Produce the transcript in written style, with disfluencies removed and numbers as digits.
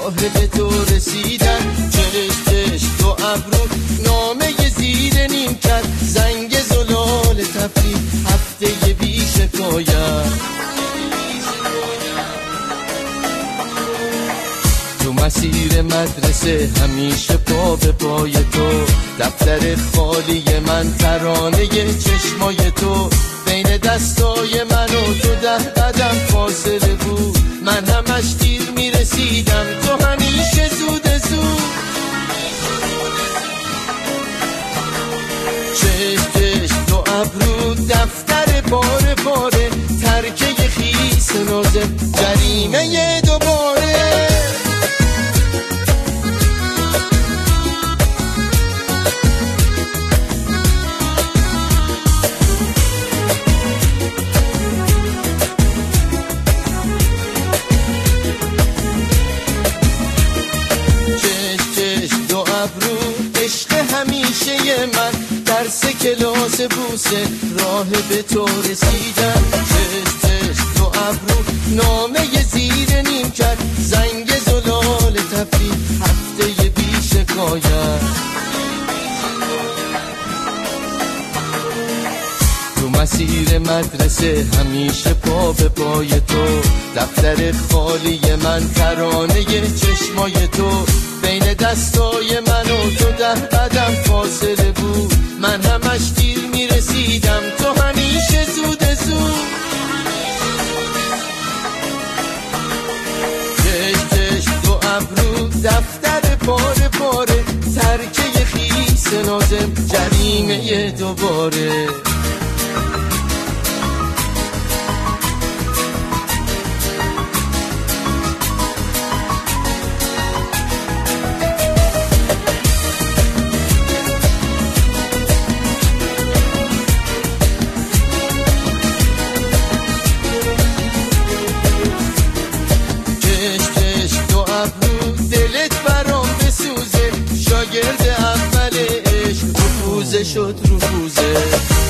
راه به تو رسیدن. چشم دو ابرو نامه زیر نیمکت، زنگ زلال تفریح هفته بی شکایت. تو مسیر مدرسه همیشه پا به پای تو، دفتر خالی من ترانه چشمای تو، بین دستای من و تو 10 قدم فاصله بود. من همش دیر میرسیدم، تو همیشه زود زود. چشم دو ابرو دفتر پاره پاره، ترکه خیس نازم جریمه دوباره. عشق همیشه من، درس کلاس بوسه راه به تو رسیدن. چشم دو ابرو نامه زیر نیمکت، زنگ زلال تفریح هفته بی شکایت. تو مسیر مدرسه همیشه پا به پای تو، دفتر خالی من ترانه چشمای تو، بین دستای من و تو 10 قدم فاصله بود. من همش دیر میرسیدم، تو همیشه زود زود. چشم دو ابرو دفتر پاره پاره، ترکه خیس نازم جریمه دوباره. دلت برام بسوزه، شاگرد اول عشق رفوزه شد رفوزه.